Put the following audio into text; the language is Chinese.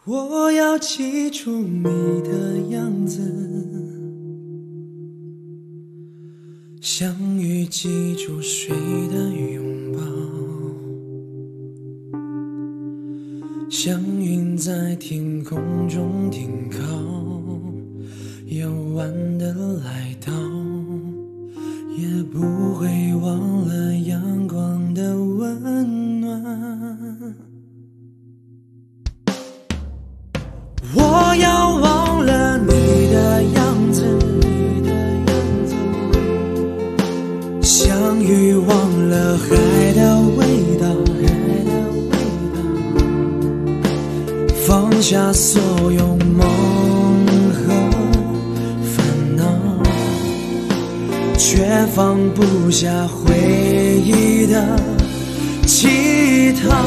我要记住你的样子，相遇记住谁的拥抱，像云在天空中停靠，遥远的来到，也不会忘了阳光的温暖。我要忘了你的样子，相遇忘了海的味道，放下所有梦和烦恼，却放不下回忆的乞讨。